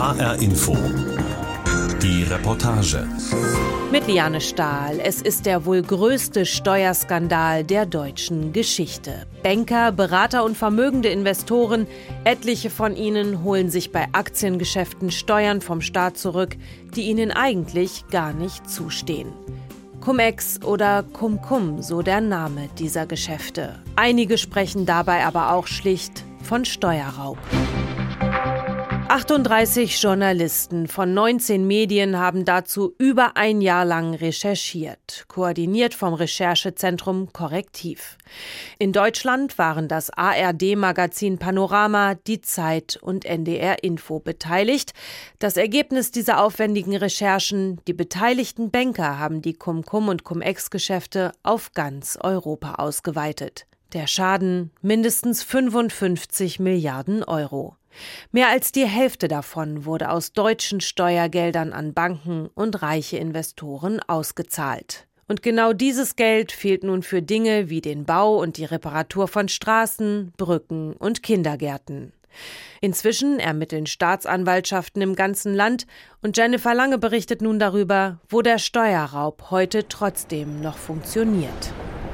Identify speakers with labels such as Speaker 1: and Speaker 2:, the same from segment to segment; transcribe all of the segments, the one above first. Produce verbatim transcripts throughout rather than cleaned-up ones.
Speaker 1: H R Info. Die Reportage.
Speaker 2: Mit Liane Stahl. Es ist der wohl größte Steuerskandal der deutschen Geschichte. Banker, Berater und vermögende Investoren, etliche von ihnen holen sich bei Aktiengeschäften Steuern vom Staat zurück, die ihnen eigentlich gar nicht zustehen. Cum-Ex oder Cum-Cum, so der Name dieser Geschäfte. Einige sprechen dabei aber auch schlicht von Steuerraub. achtunddreißig Journalisten von neunzehn Medien haben dazu über ein Jahr lang recherchiert, koordiniert vom Recherchezentrum Correctiv. In Deutschland waren das A R D-Magazin Panorama, Die Zeit und N D R Info beteiligt. Das Ergebnis dieser aufwendigen Recherchen: Die beteiligten Banker haben die Cum-Cum- und Cum-Ex-Geschäfte auf ganz Europa ausgeweitet. Der Schaden mindestens fünfundfünfzig Milliarden Euro. Mehr als die Hälfte davon wurde aus deutschen Steuergeldern an Banken und reiche Investoren ausgezahlt. Und genau dieses Geld fehlt nun für Dinge wie den Bau und die Reparatur von Straßen, Brücken und Kindergärten. Inzwischen ermitteln Staatsanwaltschaften im ganzen Land und Jennifer Lange berichtet nun darüber, wo der Steuerraub heute trotzdem noch funktioniert.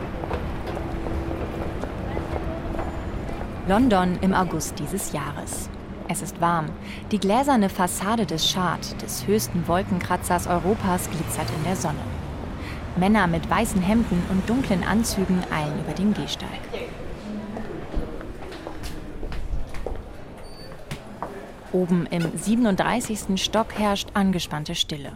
Speaker 3: London im August dieses Jahres. Es ist warm. Die gläserne Fassade des Shard, des höchsten Wolkenkratzers Europas, glitzert in der Sonne. Männer mit weißen Hemden und dunklen Anzügen eilen über den Gehsteig. Oben im siebenunddreißigsten Stock herrscht angespannte Stille.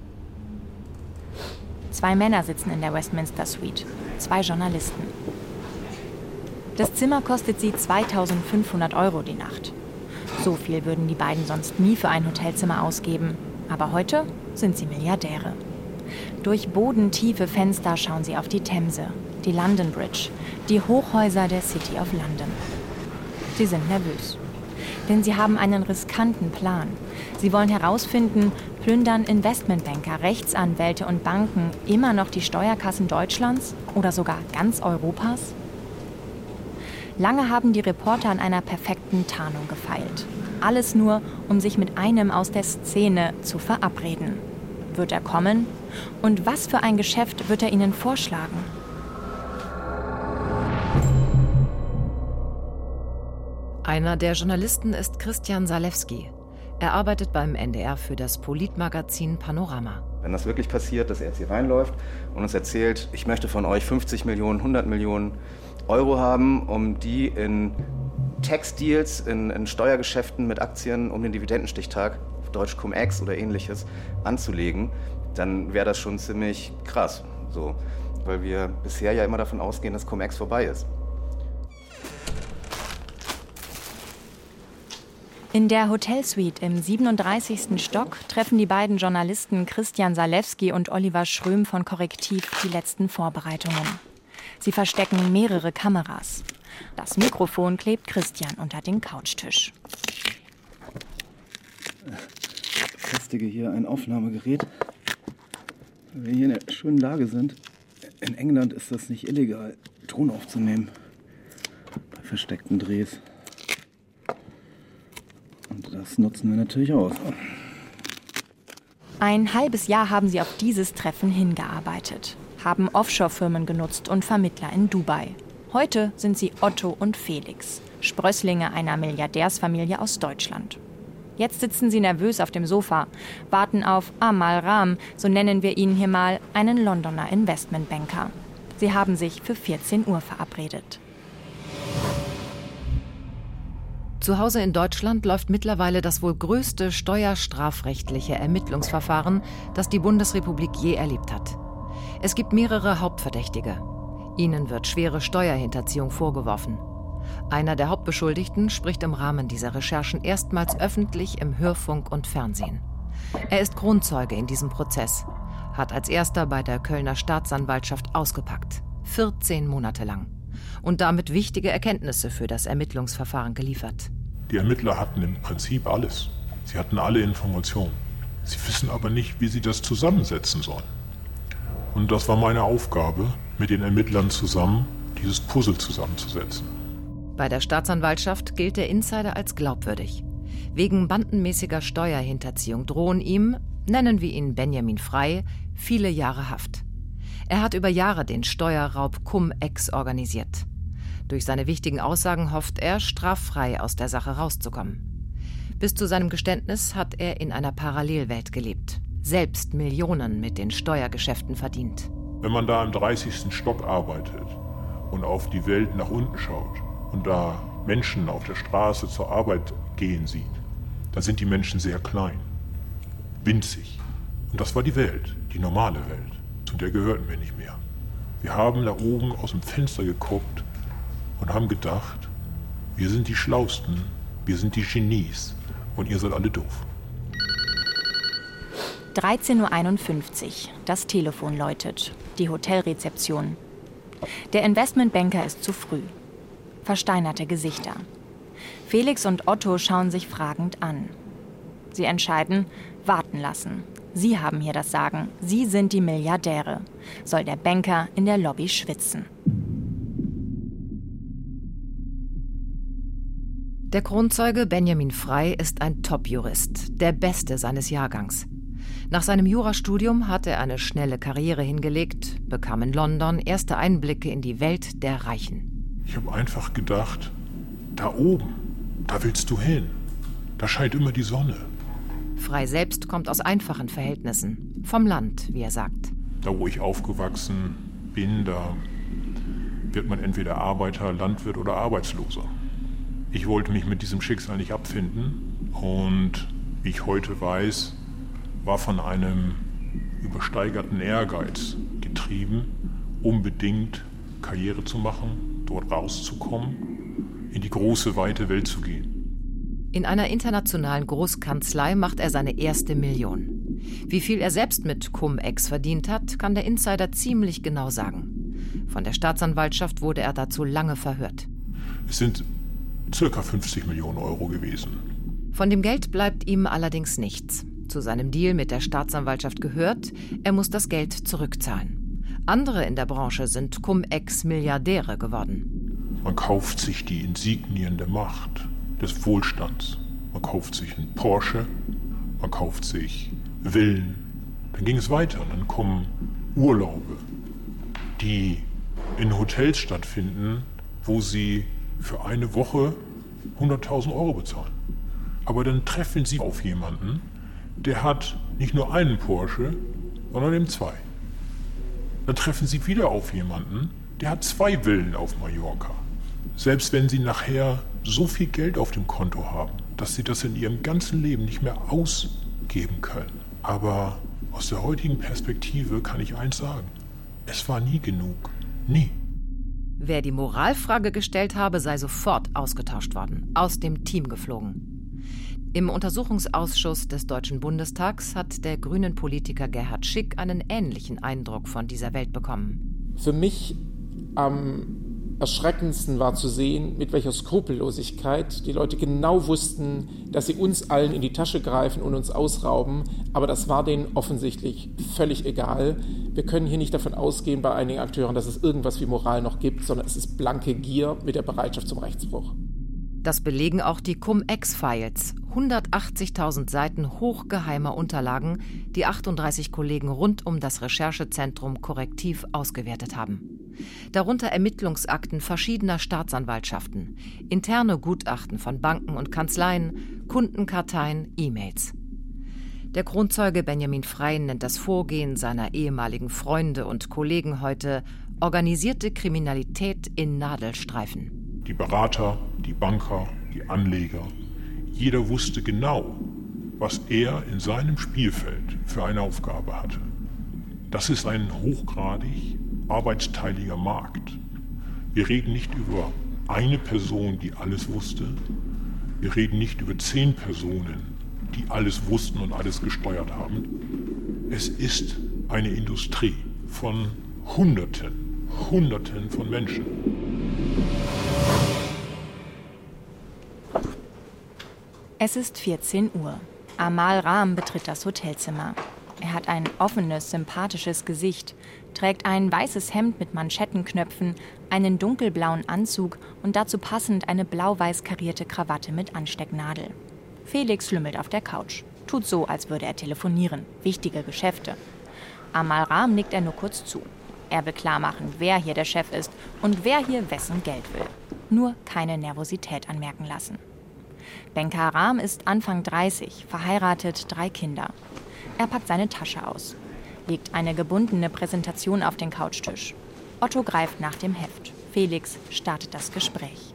Speaker 3: Zwei Männer sitzen in der Westminster Suite, zwei Journalisten. Das Zimmer kostet sie zweitausendfünfhundert Euro die Nacht. So viel würden die beiden sonst nie für ein Hotelzimmer ausgeben. Aber heute sind sie Milliardäre. Durch bodentiefe Fenster schauen sie auf die Themse, die London Bridge, die Hochhäuser der City of London. Sie sind nervös. Denn sie haben einen riskanten Plan. Sie wollen herausfinden, plündern Investmentbanker, Rechtsanwälte und Banken immer noch die Steuerkassen Deutschlands oder sogar ganz Europas? Lange haben die Reporter an einer perfekten Tarnung gefeilt. Alles nur, um sich mit einem aus der Szene zu verabreden. Wird er kommen? Und was für ein Geschäft wird er ihnen vorschlagen?
Speaker 4: Einer der Journalisten ist Christian Salewski. Er arbeitet beim N D R für das Politmagazin Panorama.
Speaker 5: Wenn das wirklich passiert, dass er jetzt hier reinläuft und uns erzählt, ich möchte von euch fünfzig Millionen, hundert Millionen Euro haben, um die in Tax-Deals, in, in Steuergeschäften mit Aktien um den Dividendenstichtag, auf Deutsch Cum-Ex oder ähnliches, anzulegen, dann wäre das schon ziemlich krass. So, weil wir bisher ja immer davon ausgehen, dass Cum-Ex vorbei ist.
Speaker 3: In der Hotelsuite im siebenunddreißigsten Stock treffen die beiden Journalisten Christian Salewski und Oliver Schröm von Correctiv die letzten Vorbereitungen. Sie verstecken mehrere Kameras. Das Mikrofon klebt Christian unter den Couchtisch.
Speaker 6: Ich befestige hier ein Aufnahmegerät, weil wir hier in einer schönen Lage sind. In England ist das nicht illegal, Ton aufzunehmen bei versteckten Drehs. Und das nutzen wir natürlich aus.
Speaker 3: Ein halbes Jahr haben sie auf dieses Treffen hingearbeitet, haben Offshore-Firmen genutzt und Vermittler in Dubai. Heute sind sie Otto und Felix, Sprösslinge einer Milliardärsfamilie aus Deutschland. Jetzt sitzen sie nervös auf dem Sofa, warten auf Amal Ram, so nennen wir ihn hier mal, einen Londoner Investmentbanker. Sie haben sich für vierzehn Uhr verabredet.
Speaker 4: Zu Hause in Deutschland läuft mittlerweile das wohl größte steuerstrafrechtliche Ermittlungsverfahren, das die Bundesrepublik je erlebt hat. Es gibt mehrere Hauptverdächtige. Ihnen wird schwere Steuerhinterziehung vorgeworfen. Einer der Hauptbeschuldigten spricht im Rahmen dieser Recherchen erstmals öffentlich im Hörfunk und Fernsehen. Er ist Kronzeuge in diesem Prozess, hat als erster bei der Kölner Staatsanwaltschaft ausgepackt, vierzehn Monate lang, und damit wichtige Erkenntnisse für das Ermittlungsverfahren geliefert.
Speaker 7: Die Ermittler hatten im Prinzip alles. Sie hatten alle Informationen. Sie wissen aber nicht, wie sie das zusammensetzen sollen. Und das war meine Aufgabe, mit den Ermittlern zusammen dieses Puzzle zusammenzusetzen.
Speaker 4: Bei der Staatsanwaltschaft gilt der Insider als glaubwürdig. Wegen bandenmäßiger Steuerhinterziehung drohen ihm, nennen wir ihn Benjamin Frey, viele Jahre Haft. Er hat über Jahre den Steuerraub Cum-Ex organisiert. Durch seine wichtigen Aussagen hofft er, straffrei aus der Sache rauszukommen. Bis zu seinem Geständnis hat er in einer Parallelwelt gelebt, selbst Millionen mit den Steuergeschäften verdient.
Speaker 7: Wenn man da im dreißigsten Stock arbeitet und auf die Welt nach unten schaut und da Menschen auf der Straße zur Arbeit gehen sieht, dann sind die Menschen sehr klein, winzig. Und das war die Welt, die normale Welt. Zu der gehörten wir nicht mehr. Wir haben da oben aus dem Fenster geguckt und haben gedacht, wir sind die Schlausten, wir sind die Genies und ihr seid alle doof.
Speaker 3: dreizehn Uhr einundfünfzig. Das Telefon läutet. Die Hotelrezeption. Der Investmentbanker ist zu früh. Versteinerte Gesichter. Felix und Otto schauen sich fragend an. Sie entscheiden, warten lassen. Sie haben hier das Sagen. Sie sind die Milliardäre. Soll der Banker in der Lobby schwitzen.
Speaker 4: Der Kronzeuge Benjamin Frey ist ein Top-Jurist, der Beste seines Jahrgangs. Nach seinem Jurastudium hat er eine schnelle Karriere hingelegt, bekam in London erste Einblicke in die Welt der Reichen.
Speaker 7: Ich habe einfach gedacht, da oben, da willst du hin. Da scheint immer die Sonne.
Speaker 4: Frey selbst kommt aus einfachen Verhältnissen, vom Land, wie er sagt.
Speaker 7: Da, wo ich aufgewachsen bin, da wird man entweder Arbeiter, Landwirt oder Arbeitsloser. Ich wollte mich mit diesem Schicksal nicht abfinden und, wie ich heute weiß, war von einem übersteigerten Ehrgeiz getrieben, unbedingt Karriere zu machen, dort rauszukommen, in die große, weite Welt zu gehen.
Speaker 4: In einer internationalen Großkanzlei macht er seine erste Million. Wie viel er selbst mit Cum-Ex verdient hat, kann der Insider ziemlich genau sagen. Von der Staatsanwaltschaft wurde er dazu lange verhört.
Speaker 7: Es sind circa fünfzig Millionen Euro gewesen.
Speaker 4: Von dem Geld bleibt ihm allerdings nichts. Zu seinem Deal mit der Staatsanwaltschaft gehört, er muss das Geld zurückzahlen. Andere in der Branche sind Cum-Ex-Milliardäre geworden.
Speaker 7: Man kauft sich die Insignien der Macht, des Wohlstands. Man kauft sich einen Porsche, man kauft sich Villen. Dann ging es weiter. Dann kommen Urlaube, die in Hotels stattfinden, wo sie für eine Woche hunderttausend Euro bezahlen. Aber dann treffen sie auf jemanden, der hat nicht nur einen Porsche, sondern eben zwei. Dann treffen sie wieder auf jemanden, der hat zwei Villen auf Mallorca. Selbst wenn sie nachher so viel Geld auf dem Konto haben, dass sie das in ihrem ganzen Leben nicht mehr ausgeben können. Aber aus der heutigen Perspektive kann ich eins sagen, es war nie genug. Nie.
Speaker 4: Wer die Moralfrage gestellt habe, sei sofort ausgetauscht worden, aus dem Team geflogen. Im Untersuchungsausschuss des Deutschen Bundestags hat der grünen Politiker Gerhard Schick einen ähnlichen Eindruck von dieser Welt bekommen.
Speaker 8: Für mich am erschreckendsten war zu sehen, mit welcher Skrupellosigkeit die Leute genau wussten, dass sie uns allen in die Tasche greifen und uns ausrauben. Aber das war denen offensichtlich völlig egal. Wir können hier nicht davon ausgehen bei einigen Akteuren, dass es irgendwas wie Moral noch gibt, sondern es ist blanke Gier mit der Bereitschaft zum Rechtsbruch.
Speaker 4: Das belegen auch die Cum-Ex-Files, hundertachtzigtausend Seiten hochgeheimer Unterlagen, die achtunddreißig Kollegen rund um das Recherchezentrum Korrektiv ausgewertet haben. Darunter Ermittlungsakten verschiedener Staatsanwaltschaften, interne Gutachten von Banken und Kanzleien, Kundenkarteien, E-Mails. Der Kronzeuge Benjamin Frey nennt das Vorgehen seiner ehemaligen Freunde und Kollegen heute organisierte Kriminalität in Nadelstreifen.
Speaker 7: Die Berater, die Banker, die Anleger, jeder wusste genau, was er in seinem Spielfeld für eine Aufgabe hatte. Das ist ein hochgradig arbeitsteiliger Markt. Wir reden nicht über eine Person, die alles wusste. Wir reden nicht über zehn Personen, die alles wussten und alles gesteuert haben. Es ist eine Industrie von Hunderten, Hunderten von Menschen.
Speaker 3: Es ist vierzehn Uhr. Amal Rahm betritt das Hotelzimmer. Er hat ein offenes, sympathisches Gesicht, trägt ein weißes Hemd mit Manschettenknöpfen, einen dunkelblauen Anzug und dazu passend eine blau-weiß karierte Krawatte mit Anstecknadel. Felix lümmelt auf der Couch. Tut so, als würde er telefonieren. Wichtige Geschäfte. Amal Ram nickt er nur kurz zu. Er will klar machen, wer hier der Chef ist und wer hier wessen Geld will. Nur keine Nervosität anmerken lassen. Benkar Ram ist Anfang dreißig, verheiratet, drei Kinder. Er packt seine Tasche aus, legt eine gebundene Präsentation auf den Couchtisch. Otto greift nach dem Heft. Felix startet das Gespräch.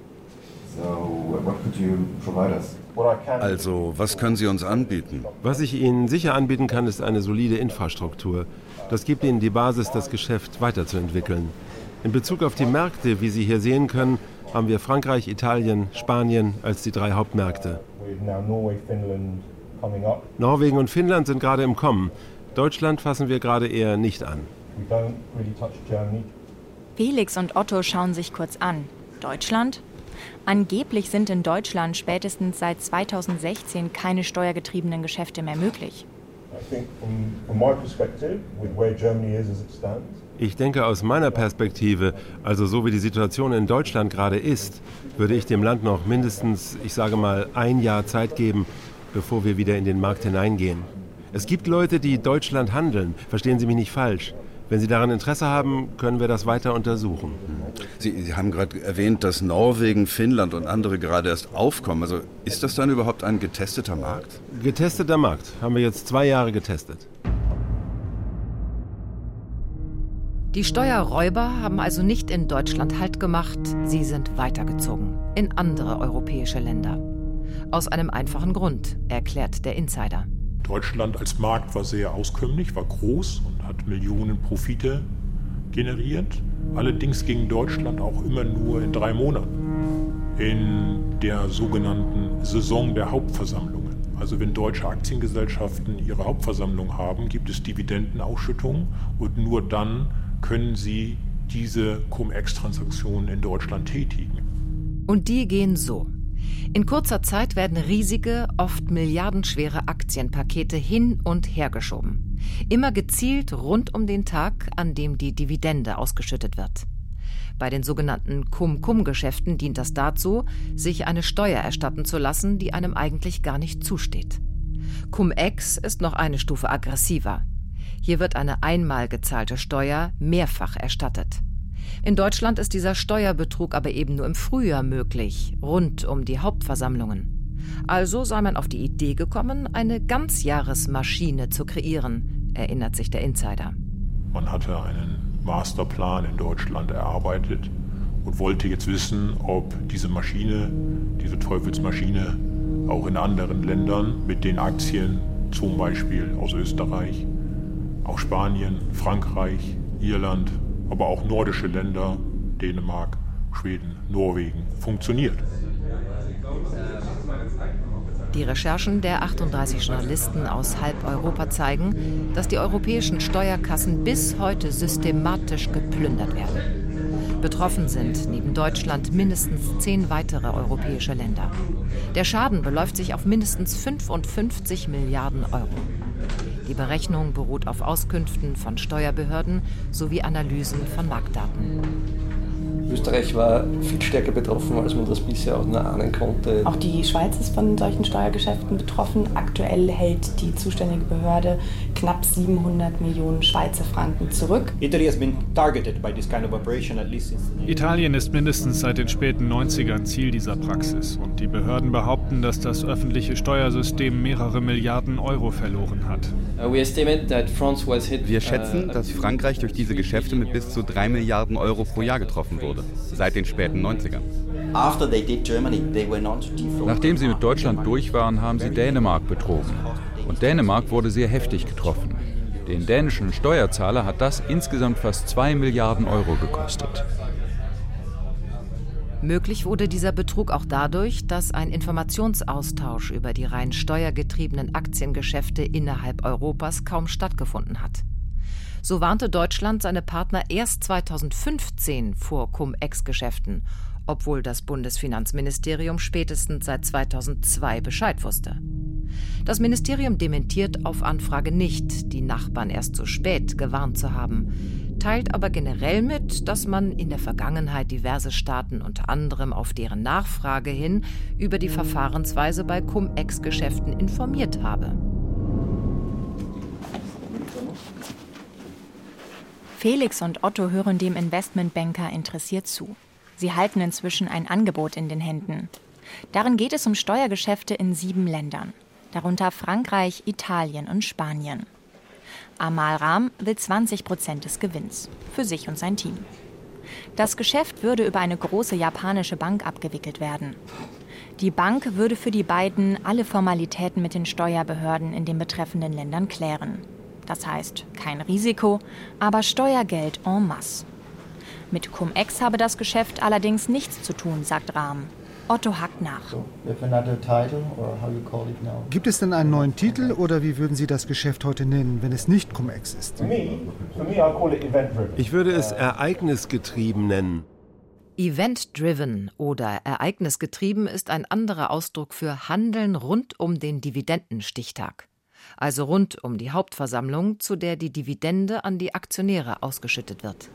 Speaker 9: Also, was können Sie uns anbieten?
Speaker 10: Was ich Ihnen sicher anbieten kann, ist eine solide Infrastruktur. Das gibt Ihnen die Basis, das Geschäft weiterzuentwickeln. In Bezug auf die Märkte, wie Sie hier sehen können, haben wir Frankreich, Italien, Spanien als die drei Hauptmärkte. Norwegen und Finnland sind gerade im Kommen. Deutschland fassen wir gerade eher nicht an.
Speaker 3: Felix und Otto schauen sich kurz an. Deutschland? Angeblich sind in Deutschland spätestens seit zweitausendsechzehn keine steuergetriebenen Geschäfte mehr möglich.
Speaker 10: Ich denke, aus meiner Perspektive, also so wie die Situation in Deutschland gerade ist, würde ich dem Land noch mindestens, ich sage mal, ein Jahr Zeit geben, bevor wir wieder in den Markt hineingehen. Es gibt Leute, die Deutschland handeln, verstehen Sie mich nicht falsch. Wenn Sie daran Interesse haben, können wir das weiter untersuchen.
Speaker 9: Sie, Sie haben gerade erwähnt, dass Norwegen, Finnland und andere gerade erst aufkommen. Also ist das dann überhaupt ein getesteter Markt?
Speaker 10: Getesteter Markt. Haben wir jetzt zwei Jahre getestet.
Speaker 4: Die Steuerräuber haben also nicht in Deutschland Halt gemacht, sie sind weitergezogen in andere europäische Länder. Aus einem einfachen Grund, erklärt der Insider.
Speaker 7: Deutschland als Markt war sehr auskömmlich, war groß und hat Millionen Profite generiert. Allerdings ging Deutschland auch immer nur in drei Monaten in der sogenannten Saison der Hauptversammlungen. Also wenn deutsche Aktiengesellschaften ihre Hauptversammlung haben, gibt es Dividendenausschüttungen und nur dann können sie diese Cum-Ex-Transaktionen in Deutschland tätigen.
Speaker 4: Und die gehen so. In kurzer Zeit werden riesige, oft milliardenschwere Aktienpakete hin und her geschoben. Immer gezielt rund um den Tag, an dem die Dividende ausgeschüttet wird. Bei den sogenannten Cum-Cum-Geschäften dient das dazu, sich eine Steuer erstatten zu lassen, die einem eigentlich gar nicht zusteht. Cum-Ex ist noch eine Stufe aggressiver. Hier wird eine einmal gezahlte Steuer mehrfach erstattet. In Deutschland ist dieser Steuerbetrug aber eben nur im Frühjahr möglich, rund um die Hauptversammlungen. Also sei man auf die Idee gekommen, eine Ganzjahresmaschine zu kreieren, erinnert sich der Insider.
Speaker 7: Man hatte einen Masterplan in Deutschland erarbeitet und wollte jetzt wissen, ob diese Maschine, diese Teufelsmaschine, auch in anderen Ländern mit den Aktien, zum Beispiel aus Österreich, auch Spanien, Frankreich, Irland, aber auch nordische Länder, Dänemark, Schweden, Norwegen, funktioniert.
Speaker 4: Die Recherchen der achtunddreißig Journalisten aus halb Europa zeigen, dass die europäischen Steuerkassen bis heute systematisch geplündert werden. Betroffen sind neben Deutschland mindestens zehn weitere europäische Länder. Der Schaden beläuft sich auf mindestens fünfundfünfzig Milliarden Euro. Die Berechnung beruht auf Auskünften von Steuerbehörden sowie Analysen von Marktdaten.
Speaker 11: Österreich war viel stärker betroffen, als man das bisher auch nur ahnen konnte.
Speaker 12: Auch die Schweiz ist von solchen Steuergeschäften betroffen. Aktuell hält die zuständige Behörde knapp siebenhundert Millionen Schweizer Franken zurück.
Speaker 13: Italien ist mindestens seit den späten neunzigern Ziel dieser Praxis. Und die Behörden behaupten, dass das öffentliche Steuersystem mehrere Milliarden Euro verloren hat.
Speaker 14: Wir schätzen, dass Frankreich durch diese Geschäfte mit bis zu drei Milliarden Euro pro Jahr getroffen wurde. Seit den späten neunzigern.
Speaker 15: Nachdem sie mit Deutschland durch waren, haben sie Dänemark betrogen. Und Dänemark wurde sehr heftig getroffen. Den dänischen Steuerzahler hat das insgesamt fast zwei Milliarden Euro gekostet.
Speaker 4: Möglich wurde dieser Betrug auch dadurch, dass ein Informationsaustausch über die rein steuergetriebenen Aktiengeschäfte innerhalb Europas kaum stattgefunden hat. So warnte Deutschland seine Partner erst zweitausendfünfzehn vor Cum-Ex-Geschäften, obwohl das Bundesfinanzministerium spätestens seit zweitausendzwei Bescheid wusste. Das Ministerium dementiert auf Anfrage nicht, die Nachbarn erst zu spät gewarnt zu haben. teilt aber generell mit, dass man in der Vergangenheit diverse Staaten unter anderem auf deren Nachfrage hin über die Verfahrensweise bei Cum-Ex-Geschäften informiert habe.
Speaker 3: Felix und Otto hören dem Investmentbanker interessiert zu. Sie halten inzwischen ein Angebot in den Händen. Darin geht es um Steuergeschäfte in sieben Ländern, darunter Frankreich, Italien und Spanien. Amal Ram will zwanzig Prozent des Gewinns, für sich und sein Team. Das Geschäft würde über eine große japanische Bank abgewickelt werden. Die Bank würde für die beiden alle Formalitäten mit den Steuerbehörden in den betreffenden Ländern klären. Das heißt, kein Risiko, aber Steuergeld en masse. Mit Cum-Ex habe das Geschäft allerdings nichts zu tun, sagt Ram. Otto hakt nach.
Speaker 16: Gibt es denn einen neuen Titel oder wie würden Sie das Geschäft heute nennen, wenn es nicht Cum-Ex ist?
Speaker 10: Ich würde es ereignisgetrieben nennen.
Speaker 4: Event-driven oder ereignisgetrieben ist ein anderer Ausdruck für Handeln rund um den Dividendenstichtag. Also rund um die Hauptversammlung, zu der die Dividende an die Aktionäre ausgeschüttet wird.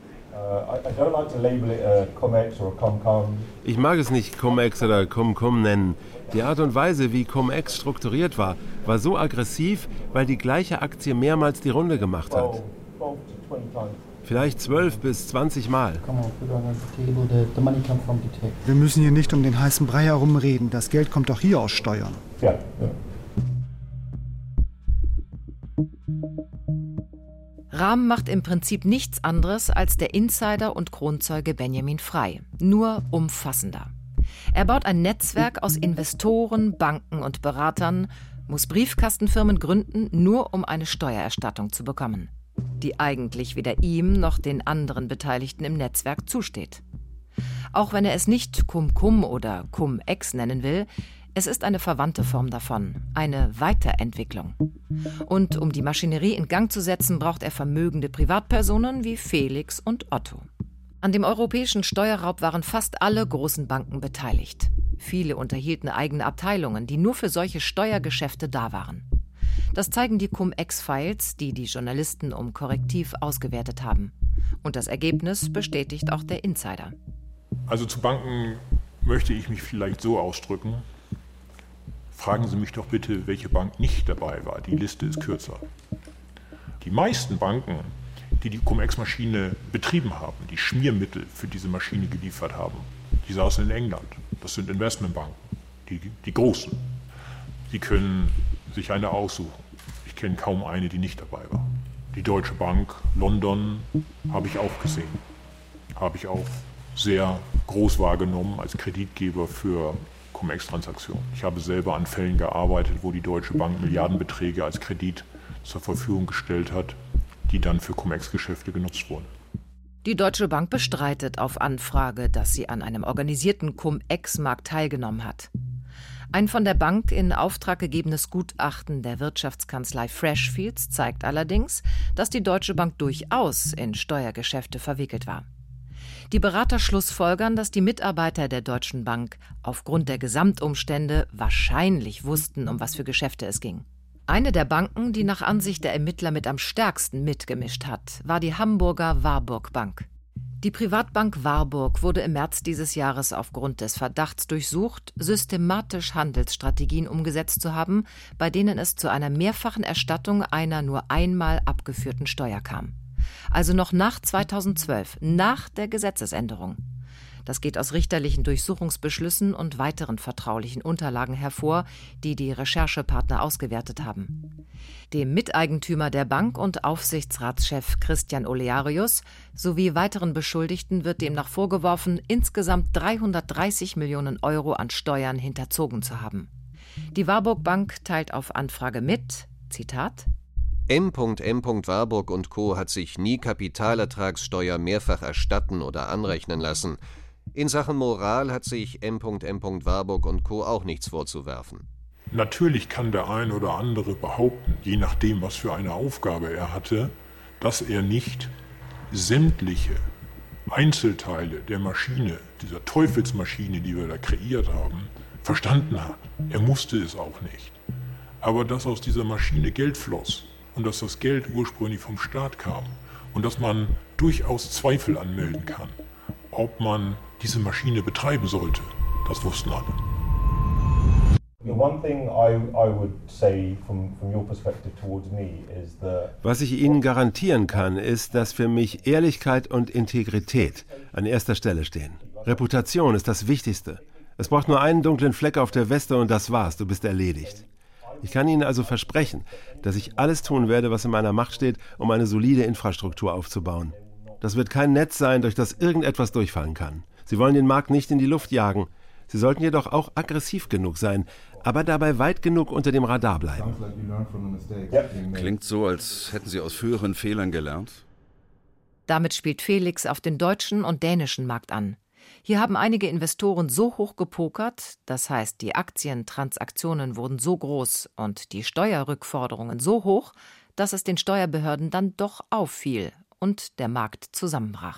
Speaker 10: Ich mag es nicht Cum-Ex oder Cum-Cum nennen. Die Art und Weise, wie Cum-Ex strukturiert war, war so aggressiv, weil die gleiche Aktie mehrmals die Runde gemacht hat. Vielleicht zwölf bis zwanzig Mal.
Speaker 16: Wir müssen hier nicht um den heißen Brei herumreden. Das Geld kommt doch hier aus Steuern.
Speaker 17: Ja, ja.
Speaker 4: Ram macht im Prinzip nichts anderes als der Insider und Kronzeuge Benjamin Frey, nur umfassender. Er baut ein Netzwerk aus Investoren, Banken und Beratern, muss Briefkastenfirmen gründen, nur um eine Steuererstattung zu bekommen, die eigentlich weder ihm noch den anderen Beteiligten im Netzwerk zusteht. Auch wenn er es nicht Cum-Cum oder Cum-Ex nennen will, es ist eine verwandte Form davon, eine Weiterentwicklung. Und um die Maschinerie in Gang zu setzen, braucht er vermögende Privatpersonen wie Felix und Otto. An dem europäischen Steuerraub waren fast alle großen Banken beteiligt. Viele unterhielten eigene Abteilungen, die nur für solche Steuergeschäfte da waren. Das zeigen die Cum-Ex-Files, die die Journalisten um Korrektiv ausgewertet haben. Und das Ergebnis bestätigt auch der Insider.
Speaker 7: Also zu Banken möchte ich mich vielleicht so ausdrücken. Fragen Sie mich doch bitte, welche Bank nicht dabei war. Die Liste ist kürzer. Die meisten Banken, die die Cum-Ex-Maschine betrieben haben, die Schmiermittel für diese Maschine geliefert haben, die saßen in England. Das sind Investmentbanken, die, die großen. Sie können sich eine aussuchen. Ich kenne kaum eine, die nicht dabei war. Die Deutsche Bank, London, habe ich auch gesehen. Habe ich auch sehr groß wahrgenommen als Kreditgeber für Cum-Ex-Transaktionen. Ich habe selber an Fällen gearbeitet, wo die Deutsche Bank Milliardenbeträge als Kredit zur Verfügung gestellt hat, die dann für Cum-Ex-Geschäfte genutzt wurden.
Speaker 4: Die Deutsche Bank bestreitet auf Anfrage, dass sie an einem organisierten Cum-Ex-Markt teilgenommen hat. Ein von der Bank in Auftrag gegebenes Gutachten der Wirtschaftskanzlei Freshfields zeigt allerdings, dass die Deutsche Bank durchaus in Steuergeschäfte verwickelt war. Die Berater schlussfolgern, dass die Mitarbeiter der Deutschen Bank aufgrund der Gesamtumstände wahrscheinlich wussten, um was für Geschäfte es ging. Eine der Banken, die nach Ansicht der Ermittler mit am stärksten mitgemischt hat, war die Hamburger Warburg Bank. Die Privatbank Warburg wurde im März dieses Jahres aufgrund des Verdachts durchsucht, systematisch Handelsstrategien umgesetzt zu haben, bei denen es zu einer mehrfachen Erstattung einer nur einmal abgeführten Steuer kam. Also noch nach zweitausendzwölf, nach der Gesetzesänderung. Das geht aus richterlichen Durchsuchungsbeschlüssen und weiteren vertraulichen Unterlagen hervor, die die Recherchepartner ausgewertet haben. Dem Miteigentümer der Bank und Aufsichtsratschef Christian Olearius sowie weiteren Beschuldigten wird demnach vorgeworfen, insgesamt dreihundertdreißig Millionen Euro an Steuern hinterzogen zu haben. Die Warburg Bank teilt auf Anfrage mit, Zitat,
Speaker 18: M M. Warburg und Co. hat sich nie Kapitalertragssteuer mehrfach erstatten oder anrechnen lassen. In Sachen Moral hat sich M M. Warburg und Co. auch nichts vorzuwerfen.
Speaker 7: Natürlich kann der ein oder andere behaupten, je nachdem, was für eine Aufgabe er hatte, dass er nicht sämtliche Einzelteile der Maschine, dieser Teufelsmaschine, die wir da kreiert haben, verstanden hat. Er musste es auch nicht. Aber dass aus dieser Maschine Geld floss, und dass das Geld ursprünglich vom Staat kam und dass man durchaus Zweifel anmelden kann, ob man diese Maschine betreiben sollte. Das wussten alle.
Speaker 10: Was ich Ihnen garantieren kann, ist, dass für mich Ehrlichkeit und Integrität an erster Stelle stehen. Reputation ist das Wichtigste. Es braucht nur einen dunklen Fleck auf der Weste und das war's, du bist erledigt. Ich kann Ihnen also versprechen, dass ich alles tun werde, was in meiner Macht steht, um eine solide Infrastruktur aufzubauen. Das wird kein Netz sein, durch das irgendetwas durchfallen kann. Sie wollen den Markt nicht in die Luft jagen. Sie sollten jedoch auch aggressiv genug sein, aber dabei weit genug unter dem Radar bleiben.
Speaker 9: Klingt so, als hätten Sie aus früheren Fehlern gelernt.
Speaker 4: Damit spielt Felix auf den deutschen und dänischen Markt an. Hier haben einige Investoren so hoch gepokert, das heißt, die Aktientransaktionen wurden so groß und die Steuerrückforderungen so hoch, dass es den Steuerbehörden dann doch auffiel und der Markt zusammenbrach.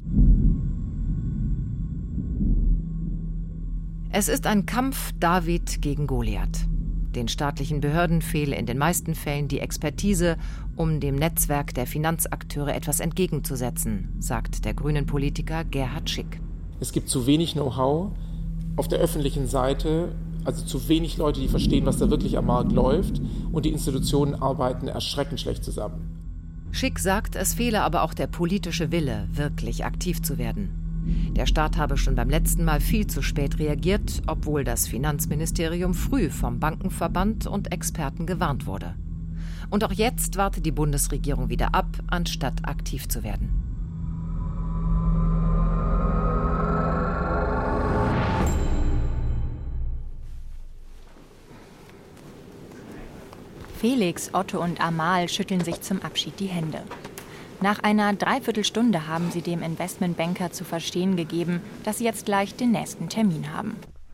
Speaker 4: Es ist ein Kampf David gegen Goliath. Den staatlichen Behörden fehle in den meisten Fällen die Expertise, um dem Netzwerk der Finanzakteure etwas entgegenzusetzen, sagt der grünen Politiker Gerhard Schick.
Speaker 8: Es gibt zu wenig Know-how auf der öffentlichen Seite, also zu wenig Leute, die verstehen, was da wirklich am Markt läuft, und die Institutionen arbeiten erschreckend schlecht zusammen.
Speaker 4: Schick sagt, es fehle aber auch der politische Wille, wirklich aktiv zu werden. Der Staat habe schon beim letzten Mal viel zu spät reagiert, obwohl das Finanzministerium früh vom Bankenverband und Experten gewarnt wurde. Und auch jetzt wartet die Bundesregierung wieder ab, anstatt aktiv zu werden.
Speaker 3: Felix, Otto und Amal schütteln sich zum Abschied die Hände. Nach einer Dreiviertelstunde haben sie dem Investmentbanker zu verstehen gegeben, dass sie jetzt gleich den nächsten Termin haben.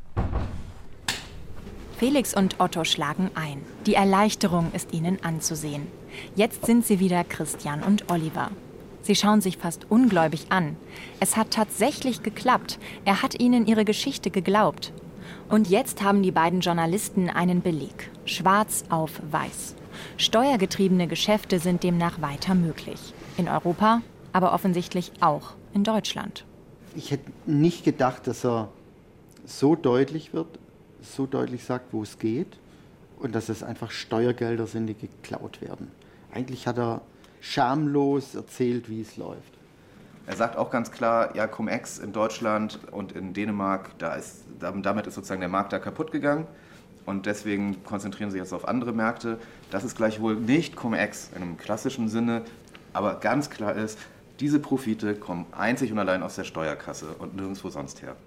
Speaker 3: Felix und Otto schlagen ein. Die Erleichterung ist ihnen anzusehen. Jetzt sind sie wieder Christian und Oliver. Sie schauen sich fast ungläubig an. Es hat tatsächlich geklappt. Er hat ihnen ihre Geschichte geglaubt. Und jetzt haben die beiden Journalisten einen Beleg. Schwarz auf weiß. Steuergetriebene Geschäfte sind demnach weiter möglich. In Europa, aber offensichtlich auch in Deutschland.
Speaker 17: Ich hätte nicht gedacht, dass er so deutlich wird, so deutlich sagt, wo es geht und dass es einfach Steuergelder sind, die geklaut werden. Eigentlich hat er schamlos erzählt, wie es läuft.
Speaker 5: Er sagt auch ganz klar, ja, Cum-Ex in Deutschland und in Dänemark, da ist, damit ist sozusagen der Markt da kaputt gegangen. Und deswegen konzentrieren sie jetzt auf andere Märkte. Das ist gleichwohl nicht Cum-Ex in einem klassischen Sinne. Aber ganz klar ist, diese Profite kommen einzig und allein aus der Steuerkasse und nirgendwo sonst her.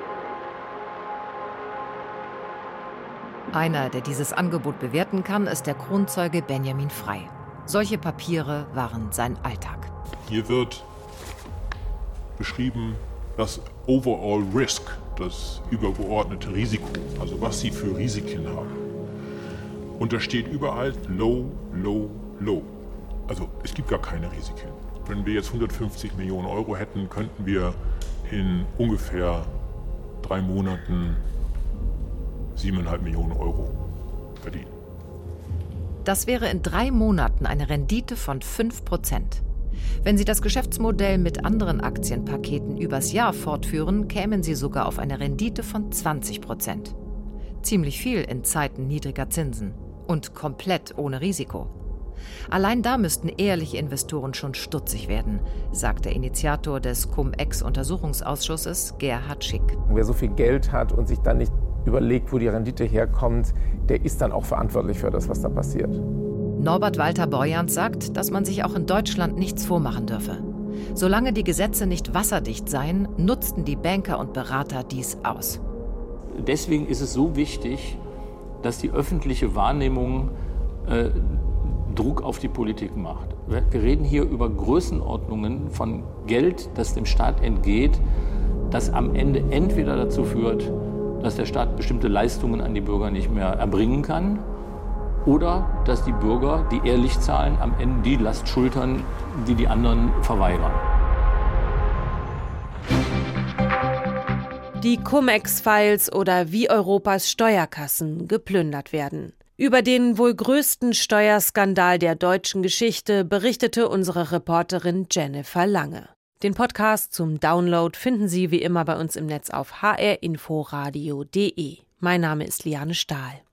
Speaker 4: Einer, der dieses Angebot bewerten kann, ist der Kronzeuge Benjamin Frey. Solche Papiere waren sein Alltag.
Speaker 7: Hier wird beschrieben das Overall Risk, das übergeordnete Risiko, also was Sie für Risiken haben. Und da steht überall Low, Low, Low. Also es gibt gar keine Risiken. Wenn wir jetzt hundertfünfzig Millionen Euro hätten, könnten wir in ungefähr drei Monaten siebeneinhalb Millionen Euro verdienen.
Speaker 4: Das wäre in drei Monaten eine Rendite von fünf Prozent. Wenn Sie das Geschäftsmodell mit anderen Aktienpaketen übers Jahr fortführen, kämen Sie sogar auf eine Rendite von zwanzig Prozent. Ziemlich viel in Zeiten niedriger Zinsen und komplett ohne Risiko. Allein da müssten ehrliche Investoren schon stutzig werden, sagt der Initiator des Cum-Ex-Untersuchungsausschusses Gerhard Schick.
Speaker 8: Wer so viel Geld hat und sich dann nicht überlegt, wo die Rendite herkommt, der ist dann auch verantwortlich für das, was da passiert.
Speaker 4: Norbert Walter Borjans sagt, dass man sich auch in Deutschland nichts vormachen dürfe. Solange die Gesetze nicht wasserdicht seien, nutzten die Banker und Berater dies aus.
Speaker 19: Deswegen ist es so wichtig, dass die öffentliche Wahrnehmung äh, Druck auf die Politik macht. Wir reden hier über Größenordnungen von Geld, das dem Staat entgeht, das am Ende entweder dazu führt, dass der Staat bestimmte Leistungen an die Bürger nicht mehr erbringen kann, oder dass die Bürger, die ehrlich zahlen, am Ende die Last schultern, die die anderen verweigern.
Speaker 2: Die Cum-Ex-Files oder wie Europas Steuerkassen geplündert werden. Über den wohl größten Steuerskandal der deutschen Geschichte berichtete unsere Reporterin Jennifer Lange. Den Podcast zum Download finden Sie wie immer bei uns im Netz auf h r info radio punkt d e. Mein Name ist Liane Stahl.